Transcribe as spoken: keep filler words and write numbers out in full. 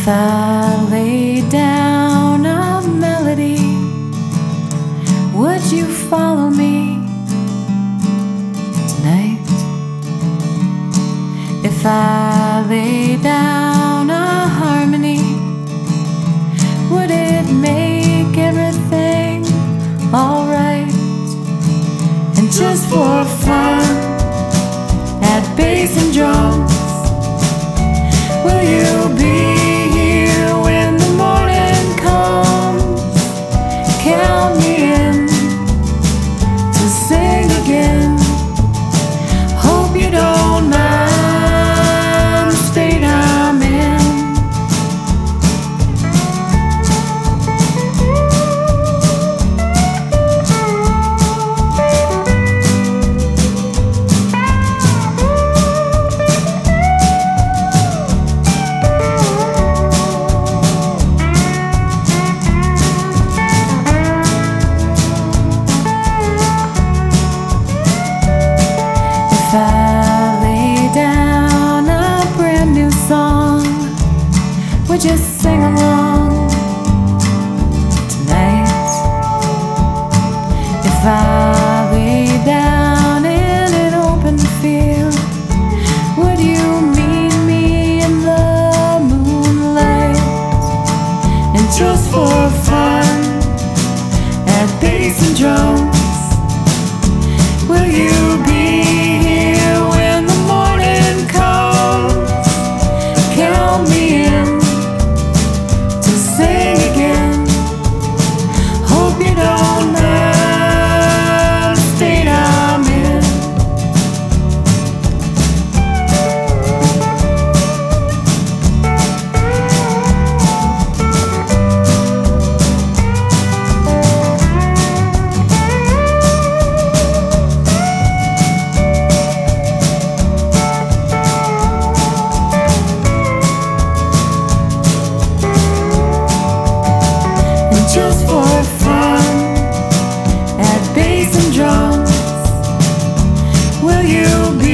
I lay down a melody, would you follow me tonight? If I lay down a harmony, would it make everything alright? And just for fun, at bass and drums, will you be if I lay down a brand new song, would you sing along tonight? If I lay down in an open field, would you meet me in the moonlight? And just for fun, at bass and drums, will you be just for fun, at bass and drums, will you be